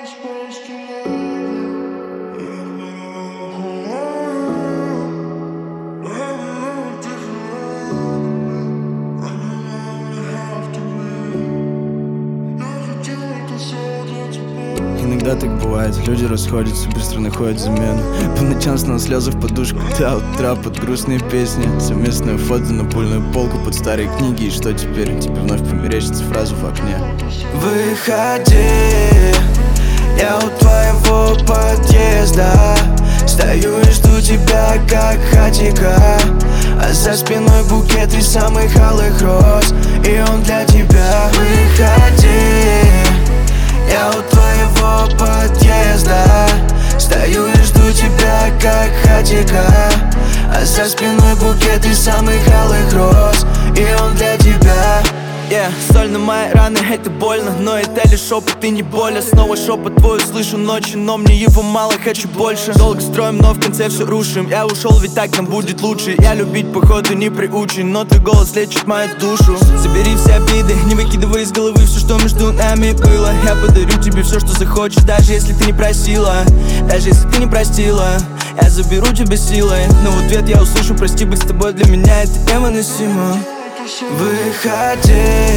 Иногда так бывает, люди расходятся, быстро находят замену. По ночам снова слезы в подушку, до утра под грустные песни. Совместное фото на пульную полку под старые книги. И что теперь? Тебе вновь померещится фразу в окне. Выходи, я у твоего подъезда. Стою и жду тебя, как хатика. А за спиной букет из самых алых роз, и он для тебя. Выходи, я у твоего подъезда. Стою и жду тебя, как хатика. А за спиной букет из самых алых роз, и он для тебя. Соль на мои раны, это больно, но это лишь шепот и не боль. Снова шепот твой слышу ночью, но мне его мало, хочу больше. Долго строим, но в конце все рушим. Я ушел, ведь так нам будет лучше. Я любить походу не приучен, но твой голос лечит мою душу. Забери все обиды, не выкидывай из головы все, что между нами было. Я подарю тебе все, что захочешь, даже если ты не просила. Даже если ты не простила, я заберу тебя силой. Но в ответ я услышу: прости, быть с тобой для меня это невыносимо. Выходи,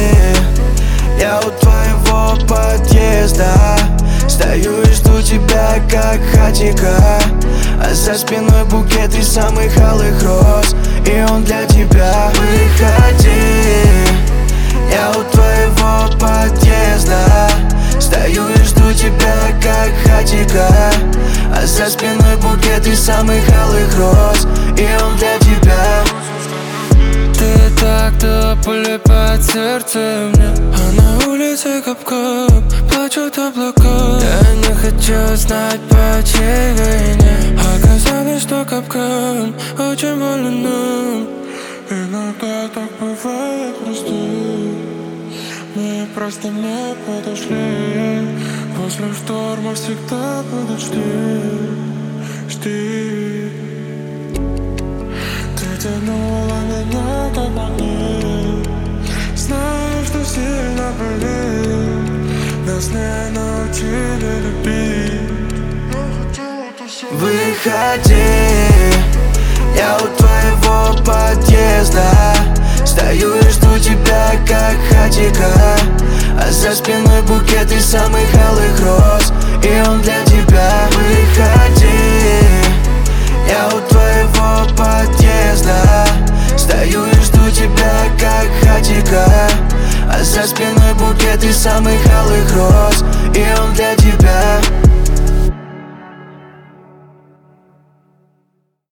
я у твоего подъезда. Стою и жду тебя, как хатика. А за спиной букет из самых алых роз, и он для тебя. Выходи, я у твоего подъезда. Стою и жду тебя, как хатика. А за спиной букет из самых алых роз, и он для тебя. Ты так до боли под сердцем мне, а на улице кап-кап, плачут облака. Я не хочу знать, по чьей вине оказалось, что капкан очень больно нам. Иногда так бывает, прости, мы просто не подошли. После шторма всегда подожди, жди. Ты тянула меня как магнит, знаю, что сильно болит. Нас не научили любить. Выходи, я у твоего подъезда. Стою и жду тебя, как хатика. А за спиной букет из самых алых роз, и он для тебя. Выходи, я у твоего подъезда. Стою и жду тебя, как хатика. А за спиной букет из самых алых роз, и он для